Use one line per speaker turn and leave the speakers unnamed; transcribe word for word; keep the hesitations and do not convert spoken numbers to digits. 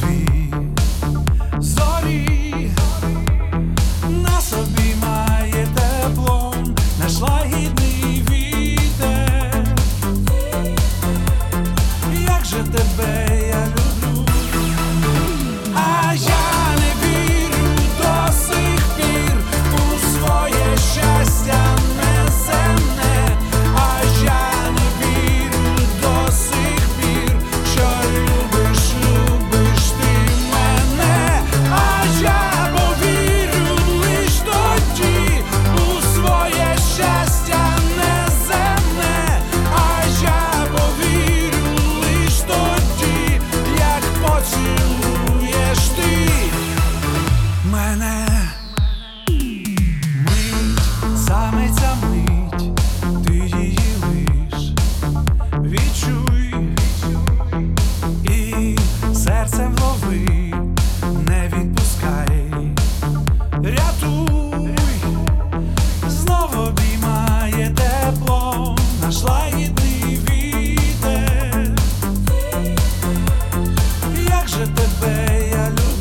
дві зорі, нас обіймає теплом наш лагідний вітер. Як же тебе я люблю, а я не вірю до сих пір у своє щастя неземне, а я не вірю до сих пір, що любиш, любиш ти мене, а я повірю лиш тоді у своє щастя неземне, а я повірю лиш тоді, як поцілуєш ти мене. Мить, саме ця мить, ти її лиш відчуй і серцем лови, не відпускай, рятуй. Знов обіймає тепло наш лагідний вітер. Як же тебе я люблю,